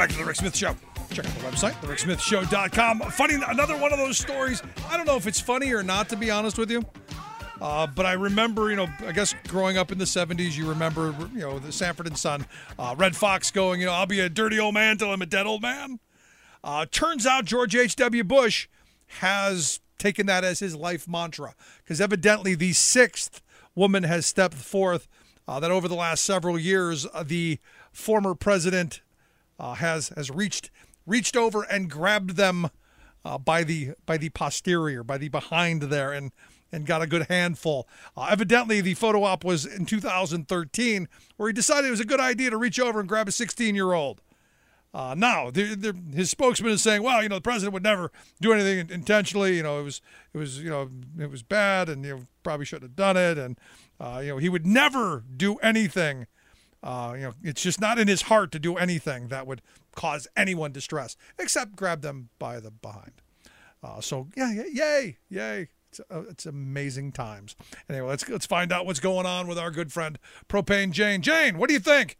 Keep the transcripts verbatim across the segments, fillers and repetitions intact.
back to the Rick Smith Show. Check out the website, the rick smith show dot com. Funny, another one of those stories. I don't know if it's funny or not, to be honest with you. Uh, but I remember, you know, I guess growing up in the seventies, you remember, you know, the Sanford and Son, uh, Red Fox going, you know, I'll be a dirty old man till I'm a dead old man. Uh, turns out George H W. Bush has taken that as his life mantra, because evidently the sixth woman has stepped forth uh, that over the last several years, uh, the former president uh, has has reached reached over and grabbed them uh, by the by the posterior, by the behind there, and and got a good handful. Uh, evidently, the photo op was in two thousand thirteen, where he decided it was a good idea to reach over and grab a sixteen-year-old. Uh, now, they're, they're, his spokesman is saying, "Well, you know, the president would never do anything intentionally. You know, it was, it was, you know, it was bad, and you know, probably shouldn't have done it. And uh, you know, he would never do anything. Uh, you know, it's just not in his heart to do anything that would cause anyone distress, except grab them by the behind." Uh, so, yeah, yeah, yay, yay! It's, uh, it's amazing times. Anyway, let's let's find out what's going on with our good friend Propane Jane. Jane, what do you think?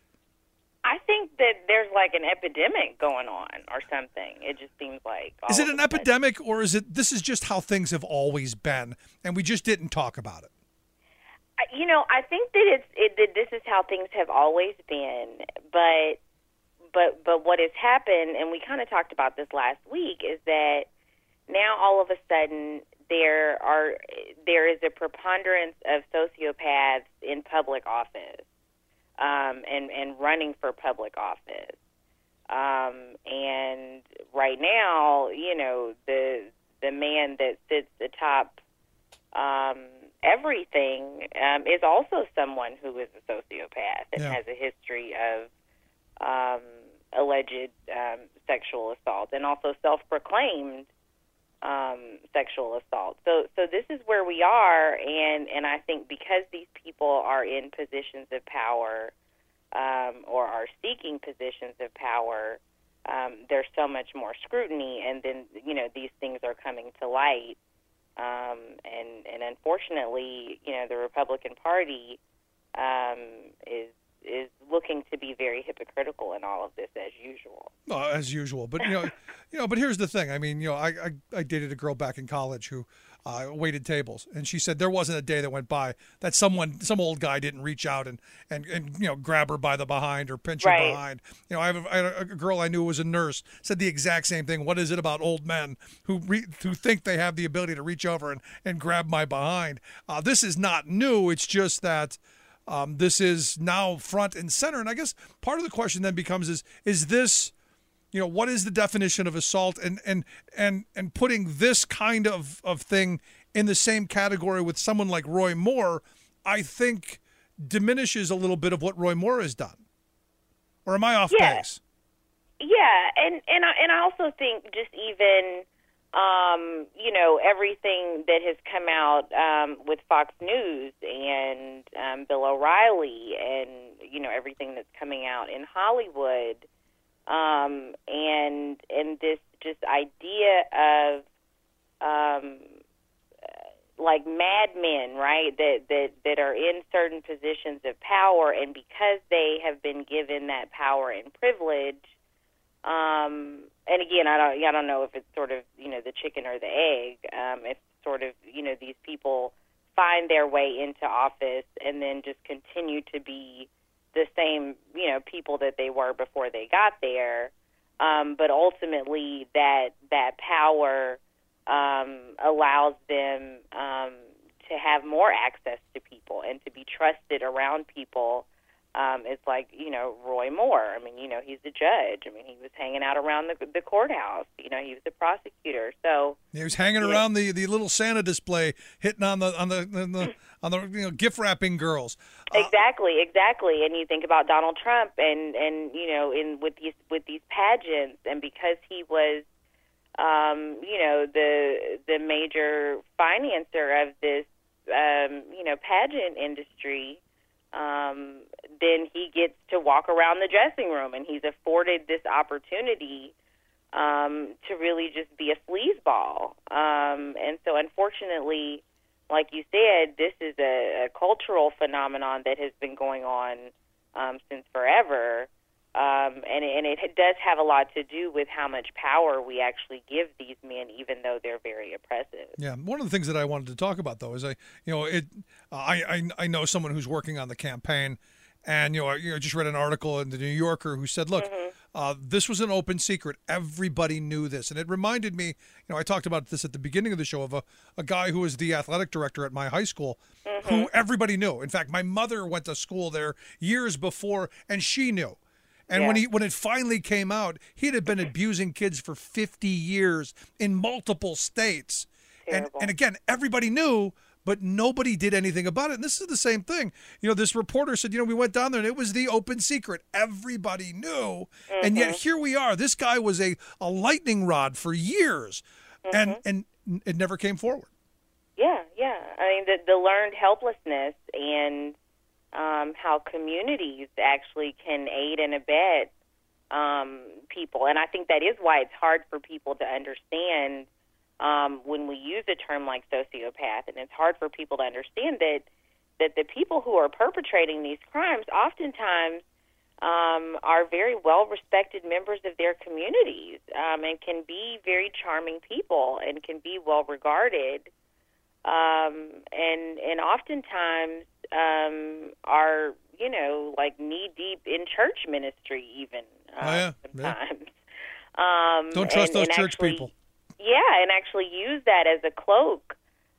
I think that there's like an epidemic going on or something. It just seems like. Is it an epidemic, or is it this is just how things have always been, and we just didn't talk about it? You know, I think that it's it, that this is how things have always been, but but but what has happened, and we kind of talked about this last week, is that now all of a sudden there are there is a preponderance of sociopaths in public office. Um, and, and running for public office. Um, and right now, you know, the the man that sits atop um, everything um, is also someone who is a sociopath and yeah. has a history of um, alleged um, sexual assault and also self-proclaimed um, sexual assault. So, so this is where we are, and, and I think because these people are in positions of power um, or are seeking positions of power, um, there's so much more scrutiny, and then, you know, these things are coming to light. Um, and, and unfortunately, you know, the Republican Party um, is is looking to be very hypocritical in all of this, as usual. Uh, as usual, but you know, you know, but here's the thing. I mean, you know, I I, I dated a girl back in college who uh, waited tables, and she said there wasn't a day that went by that someone, some old guy, didn't reach out and and, and you know, grab her by the behind or pinch right. her behind. You know, I have a, I had a girl I knew who was a nurse, said the exact same thing. What is it about old men who re, who think they have the ability to reach over and and grab my behind? Uh, this is not new. It's just that. Um, this is now front and center. And I guess part of the question then becomes is, is this, you know, what is the definition of assault, and, and, and, and putting this kind of, of thing in the same category with someone like Roy Moore, I think diminishes a little bit of what Roy Moore has done. Or am I off yeah. base? Yeah. And, and I, and I also think just even, Um, you know, everything that has come out um, with Fox News and um, Bill O'Reilly and, you know, everything that's coming out in Hollywood um, and and this just idea of, um, like, madmen, right, that, that, that are in certain positions of power, and because they have been given that power and privilege, um, and again, I don't, I don't know if it's sort of, you know, the chicken or the egg. Um, if sort of, you know, these people find their way into office and then just continue to be the same, you know, people that they were before they got there. Um, but ultimately, that that power um, allows them um, to have more access to people and to be trusted around people. Um, it's like, you know, Roy Moore. I mean, you know, he's a judge. I mean, he was hanging out around the, the courthouse. You know, he was a prosecutor. So he was hanging yeah. around the, the little Santa display, hitting on the on the, on the on the you know, gift wrapping girls. Uh, exactly, exactly. And you think about Donald Trump, and, and you know, in with these with these pageants, and because he was, um, you know, the the major financer of this, um, you know, pageant industry. Um, then he gets to walk around the dressing room, and he's afforded this opportunity um, to really just be a sleazeball. Um, and so, unfortunately, like you said, this is a, a cultural phenomenon that has been going on um, since forever. Um, and, and it does have a lot to do with how much power we actually give these men, even though they're very oppressive. Yeah, one of the things that I wanted to talk about, though, is I, you know, it, I, I, I know someone who's working on the campaign, and you know, I you know, just read an article in the New Yorker who said, look, mm-hmm. uh, this was an open secret. Everybody knew this, and it reminded me, you know, I talked about this at the beginning of the show of a, a guy who was the athletic director at my high school, mm-hmm. who everybody knew. In fact, my mother went to school there years before, and she knew. And yeah. when he when it finally came out, he had been abusing kids for fifty years in multiple states. And and again, everybody knew, but nobody did anything about it. And this is the same thing. You know, this reporter said, you know, we went down there and it was the open secret. Everybody knew. Mm-hmm. And yet here we are. This guy was a, a lightning rod for years. Mm-hmm. And and it never came forward. Yeah, yeah. I mean, the, the learned helplessness and Um, how communities actually can aid and abet um, people. And I think that is why it's hard for people to understand um, when we use a term like sociopath. And it's hard for people to understand that, that the people who are perpetrating these crimes oftentimes um, are very well-respected members of their communities um, and can be very charming people and can be well-regarded. Um, and, and oftentimes um, are, you know, like knee-deep in church ministry even uh, oh, yeah. sometimes. Yeah. Um, Don't trust and, those and church actually, people. Yeah, and actually use that as a cloak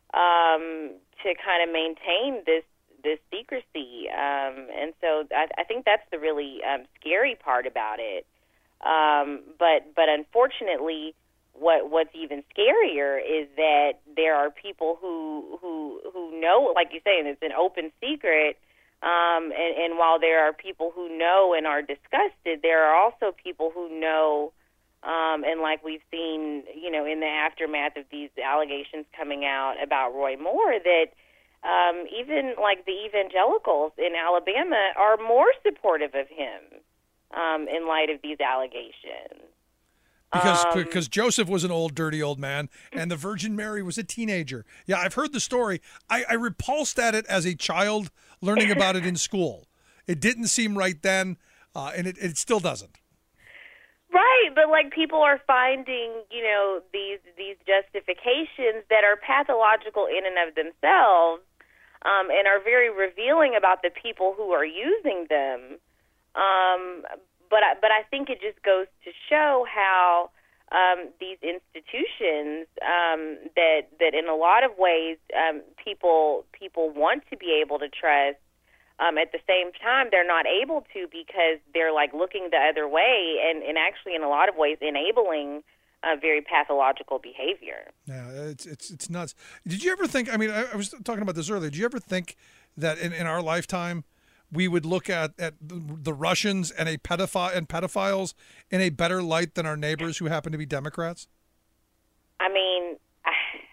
um, to kind of maintain this this secrecy. Um, and so I, I think that's the really um, scary part about it. Um, but but unfortunately, What what's even scarier is that there are people who who who know, like you say, and it's an open secret. Um, and, and while there are people who know and are disgusted, there are also people who know, um, and like we've seen, you know, in the aftermath of these allegations coming out about Roy Moore, that um, even like the evangelicals in Alabama are more supportive of him um, in light of these allegations. Because um, because Joseph was an old, dirty old man, and the Virgin Mary was a teenager. Yeah, I've heard the story. I, I repulsed at it as a child learning about it in school. It didn't seem right then, uh, and it, it still doesn't. Right, but like people are finding, you know, these these justifications that are pathological in and of themselves, um, and are very revealing about the people who are using them. Um, But I, but I think it just goes to show how um, these institutions um, that that in a lot of ways um, people people want to be able to trust. Um, at the same time, they're not able to because they're like looking the other way and, and actually in a lot of ways enabling uh, very pathological behavior. Yeah, it's it's it's nuts. Did you ever think? I mean, I, I was talking about this earlier. Did you ever think that in, in our lifetime we would look at, at the Russians and a pedophile and pedophiles in a better light than our neighbors who happen to be Democrats? I mean, I,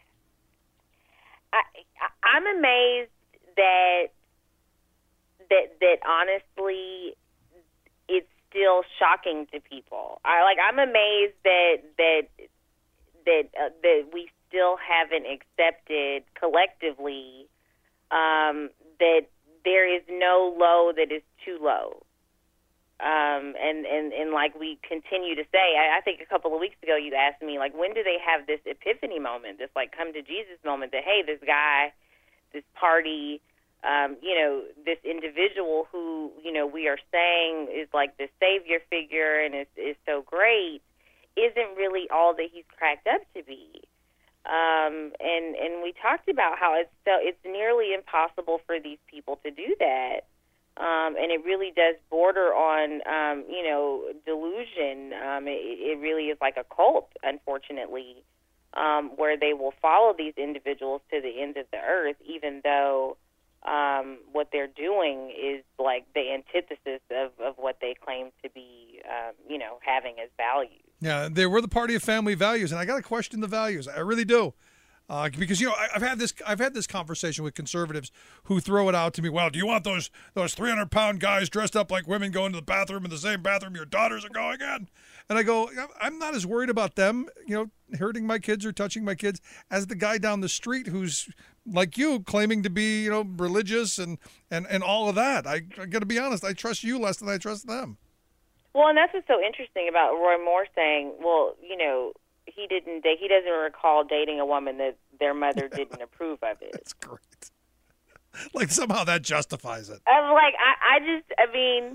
I, I'm amazed that that that honestly, it's still shocking to people. I like. I'm amazed that that that uh, that we still haven't accepted collectively um, that. There is no low that is too low. Um, and, and, and like we continue to say, I, I think a couple of weeks ago you asked me, like, when do they have this epiphany moment, this, like, come to Jesus moment that, hey, this guy, this party, um, you know, this individual who, you know, we are saying is like this savior figure and is, is so great isn't really all that he's cracked up to be. Um, and, and we talked about how it's so it's nearly impossible for these people to do that. Um, and it really does border on, um, you know, delusion. Um, it, it really is like a cult, unfortunately, um, where they will follow these individuals to the ends of the earth, even though um, what they're doing is like the antithesis of, of what they claim to be, um, you know, having as values. Yeah, they were the party of family values, and I got to question the values. I really do, uh, because you know I, I've had this I've had this conversation with conservatives who throw it out to me. Well, do you want those those three hundred pound guys dressed up like women going to the bathroom in the same bathroom your daughters are going in? And I go, I'm not as worried about them, you know, hurting my kids or touching my kids as the guy down the street who's like you, claiming to be, you know, religious and and, and all of that. I, I got to be honest. I trust you less than I trust them. Well, and that's what's so interesting about Roy Moore saying, well, you know, he didn't. He doesn't recall dating a woman that their mother didn't approve of it. That's great. Like somehow that justifies it. I'm like, I, I just, I mean,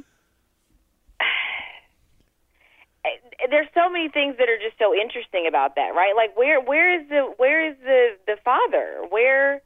there's so many things that are just so interesting about that, right? Like, where, where is the, where is the, the father? Where,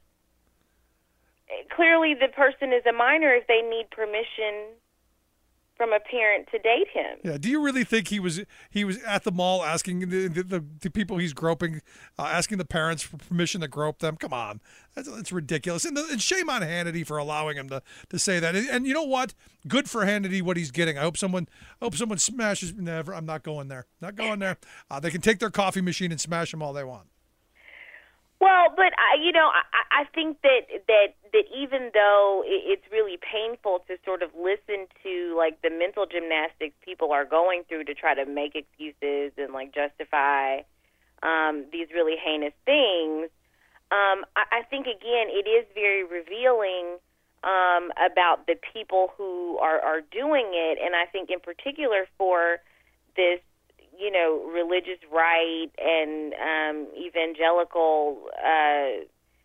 clearly the person is a minor if they need permission from a parent to date him. Yeah. Do you really think he was he was at the mall asking the the, the, the people he's groping, uh, asking the parents for permission to grope them? Come on, that's, that's ridiculous. And, the, and shame on Hannity for allowing him to, to say that. And, and you know what? Good for Hannity what he's getting. I hope someone I hope someone smashes. Never. I'm not going there. Not going there. Uh, they can take their coffee machine and smash them all they want. Well, but I, you know, I, I think that that that even though it's really painful to sort of listen to like the mental gymnastics people are going through to try to make excuses and like justify um, these really heinous things, um, I, I think again it is very revealing um, about the people who are are doing it, and I think in particular for this, you know, religious right and um, evangelical uh,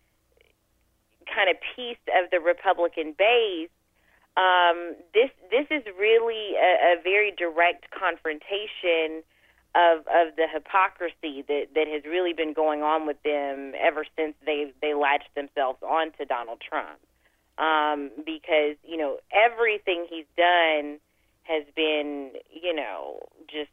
kind of piece of the Republican base, um, this this is really a, a very direct confrontation of of the hypocrisy that, that has really been going on with them ever since they, they latched themselves onto Donald Trump. Um, because, you know, everything he's done has been, you know, just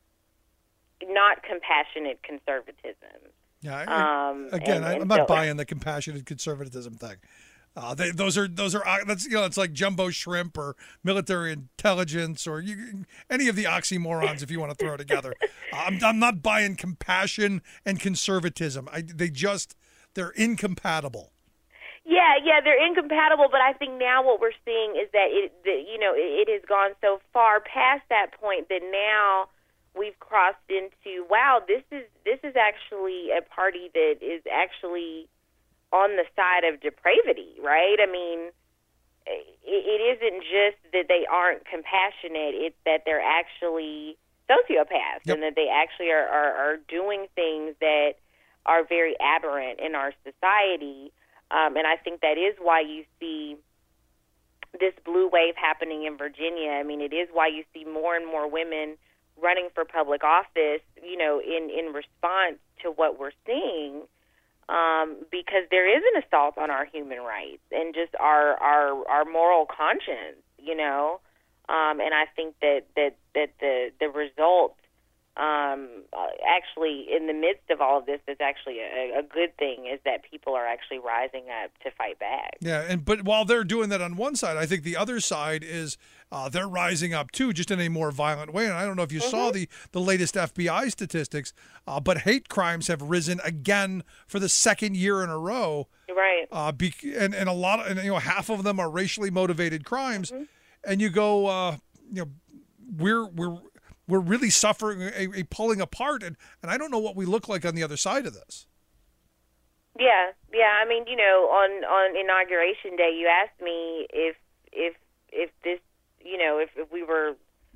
not compassionate conservatism. Yeah. I, um, again, and, I, and I'm not so, buying the compassionate conservatism thing. Uh, they, those are those are uh, that's you know it's like jumbo shrimp or military intelligence or you, any of the oxymorons if you want to throw together. Uh, I'm I'm not buying compassion and conservatism. I, they just they're incompatible. Yeah, yeah, they're incompatible. But I think now what we're seeing is that it, that, you know, it, it has gone so far past that point that now we've crossed into, wow, this is this is actually a party that is actually on the side of depravity, right? I mean, it, it isn't just that they aren't compassionate; it's that they're actually sociopaths, yep. and that they actually are, are, are doing things that are very aberrant in our society. Um, and I think that is why you see this blue wave happening in Virginia. I mean, it is why you see more and more women running for public office, you know, in, in response to what we're seeing, um, because there is an assault on our human rights and just our our, our moral conscience, you know. Um, and I think that, that, that the, the result um, uh, actually in the midst of all of this is actually a, a good thing, is that people are actually rising up to fight back. Yeah, and but while they're doing that on one side, I think the other side is uh, they're rising up too, just in a more violent way. And I don't know if you mm-hmm. saw the, the latest F B I statistics, uh, but hate crimes have risen again for the second year in a row. Right. Uh, be, and, and a lot of, and, you know, half of them are racially motivated crimes. Mm-hmm. And you go, uh, you know, we're we're we're really suffering a, a pulling apart, and, and I don't know what we look like on the other side of this. Yeah, yeah. I mean, you know, on, on Inauguration Day, you asked me if if if this, you know, if, if we were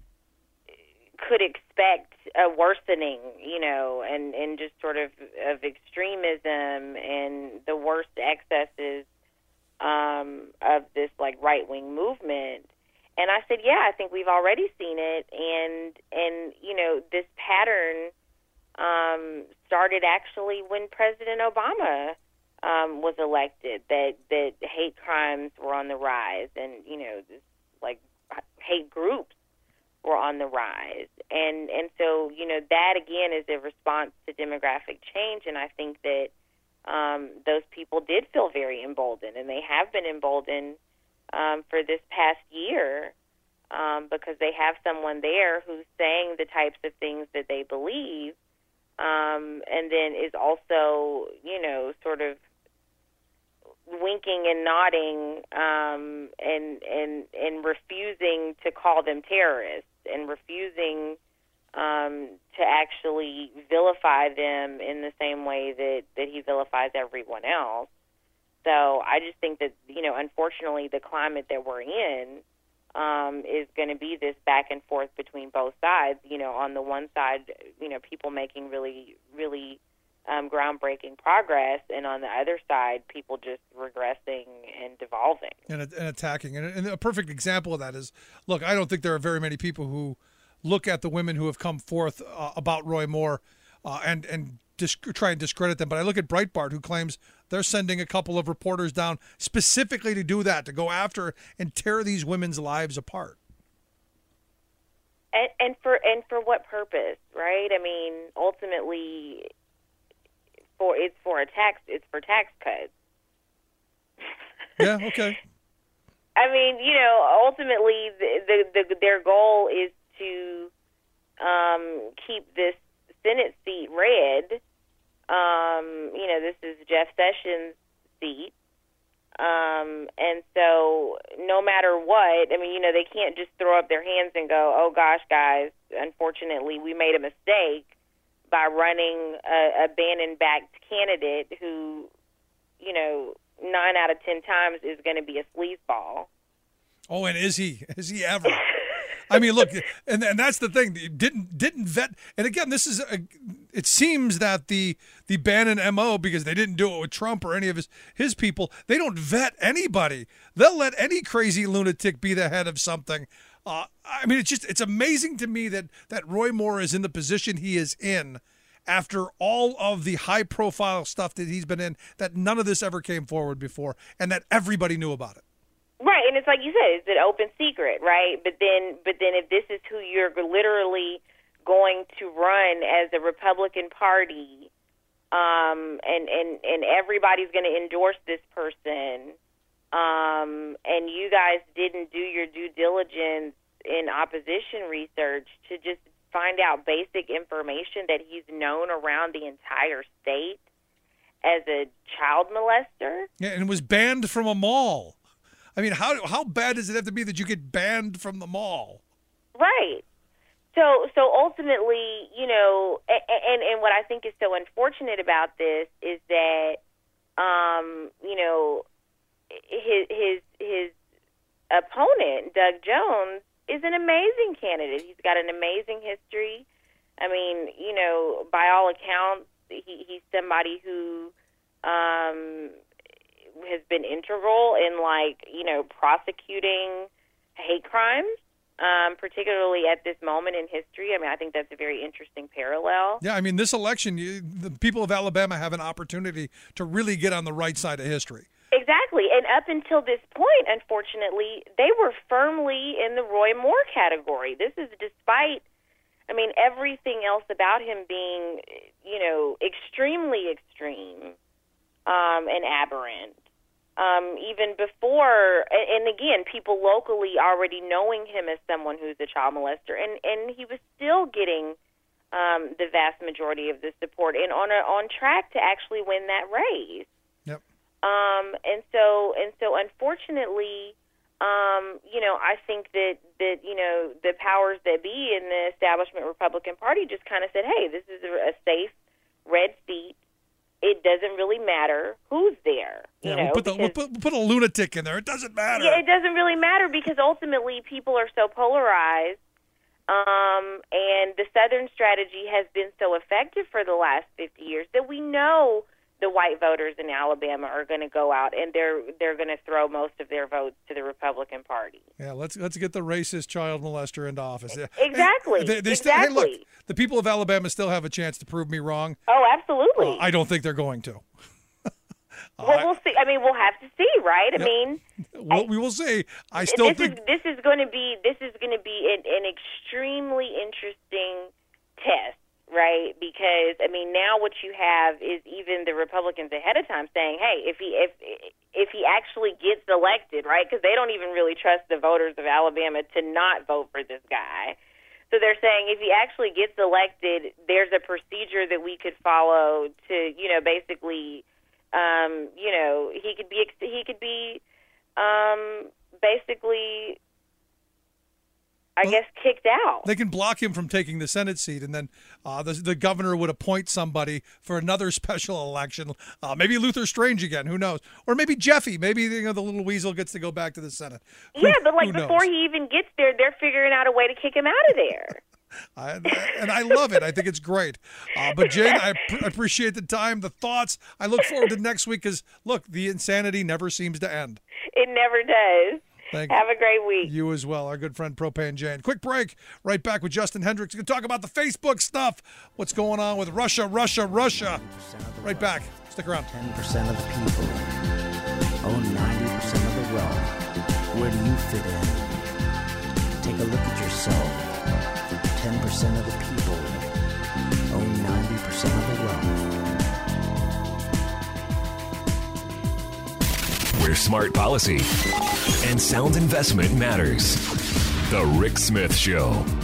could expect a worsening, you know, and, and just sort of of extremism and the worst excesses um, of this like right wing movement. And I said, yeah, I think we've already seen it, and and you know, this pattern um, started actually when President Obama um, was elected. That that hate crimes were on the rise, and you know, this, like hate groups were on the rise, and and so you know, that again is a response to demographic change, and I think that um, those people did feel very emboldened, and they have been emboldened Um, for this past year, um, because they have someone there who's saying the types of things that they believe, um, and then is also, you know, sort of winking and nodding, um, and and and refusing to call them terrorists, and refusing um, to actually vilify them in the same way that, that he vilifies everyone else. So I just think that, you know, unfortunately, the climate that we're in um, is going to be this back and forth between both sides. You know, on the one side, you know, people making really, really um, groundbreaking progress, and on the other side, people just regressing and devolving. And, and attacking. And, and a perfect example of that is, look, I don't think there are very many people who look at the women who have come forth uh, about Roy Moore uh, and, and disc- try and discredit them. But I look at Breitbart, who claims they're sending a couple of reporters down specifically to do that, to go after and tear these women's lives apart. And, and for and for what purpose, right? I mean, ultimately, for it's for a tax, it's for tax cuts. Yeah. Okay. I mean, you know, ultimately, the, the, the their goal is to um, keep this Senate seat red. Um, you know, this is Jeff Sessions' seat. Um, and so no matter what, I mean, you know, they can't just throw up their hands and go, oh, gosh, guys, unfortunately, we made a mistake by running a, a Bannon-backed candidate who, you know, nine out of ten times is going to be a sleazeball. Oh, and is he? Is he ever? I mean, look, and and that's the thing. Didn't didn't vet. And again, this is a, it seems that the the Bannon M O, because they didn't do it with Trump or any of his his people, they don't vet anybody. They'll let any crazy lunatic be the head of something. Uh, I mean, it's just it's amazing to me that that Roy Moore is in the position he is in after all of the high profile stuff that he's been in, that none of this ever came forward before, and that everybody knew about it. Right, and it's like you said, it's an open secret, right? But then, but then, if this is who you're literally going to run as a Republican Party, um, and and and everybody's going to endorse this person, um, and you guys didn't do your due diligence in opposition research to just find out basic information that he's known around the entire state as a child molester. Yeah, and was banned from a mall. I mean, how how bad does it have to be that you get banned from the mall? Right. So so ultimately, you know, and and what I think is so unfortunate about this is that, um, you know, his his his opponent, Doug Jones, is an amazing candidate. He's got an amazing history. I mean, you know, by all accounts, he, he's somebody who um, has been integral in, like, you know, prosecuting hate crimes, um, particularly at this moment in history. I mean, I think that's a very interesting parallel. Yeah, I mean, this election, you, the people of Alabama have an opportunity to really get on the right side of history. Exactly. And up until this point, unfortunately, they were firmly in the Roy Moore category. This is despite, I mean, everything else about him being, you know, extremely extreme um, and aberrant. Um, even before, and, and again, people locally already knowing him as someone who's a child molester, and, and he was still getting um, the vast majority of the support and on a, on track to actually win that race. Yep. Um, and so, and so, unfortunately, um, you know, I think that, that, you know, the powers that be in the establishment Republican Party just kind of said, hey, this is a, a safe red seat. It doesn't really matter who's there. You yeah, know, we'll put, the, because, we'll, put, we'll put a lunatic in there. It doesn't matter. Yeah, it doesn't really matter because ultimately people are so polarized. Um, and the Southern strategy has been so effective for the last fifty years that we know the white voters in Alabama are going to go out and they're they're going to throw most of their votes to the Republican Party. Yeah, let's let's get the racist child molester into office. Exactly. They, they exactly. Still, hey, look, the people of Alabama still have a chance to prove me wrong. Oh, absolutely. Uh, I don't think they're going to. Well, uh, we'll see. I mean, we'll have to see, right? I yep. mean, well, I, we will see. I still this think is, this is going to be this is going to be an, an extremely interesting test. Right, because I mean, now what you have is even the Republicans ahead of time saying, "Hey, if he if if he actually gets elected, right?" Because they don't even really trust the voters of Alabama to not vote for this guy. So they're saying if he actually gets elected, there's a procedure that we could follow to, you know, basically, um, you know, he could be he could be um, basically. I well, guess, kicked out. They can block him from taking the Senate seat, and then uh, the, the governor would appoint somebody for another special election. Uh, maybe Luther Strange again. Who knows? Or maybe Jeffy. Maybe you know, the little weasel gets to go back to the Senate. Yeah, who, but like before he even gets there, they're figuring out a way to kick him out of there. I, and I love it. I think it's great. Uh, but, Jane, I pr- appreciate the time, the thoughts. I look forward to next week because, look, the insanity never seems to end. It never does. Thank Have you. a great week. You as well, our good friend Propane Jane. Quick break. Right back with Justin Hendricks. We're going to talk about the Facebook stuff. What's going on with Russia, Russia, Russia. Right back. Stick around. ten percent of the people own ninety percent of the wealth. Where do you fit in? Take a look at yourself. ten percent of the people own ninety percent of the wealth. Where smart policy and sound investment matters. The Rick Smith Show.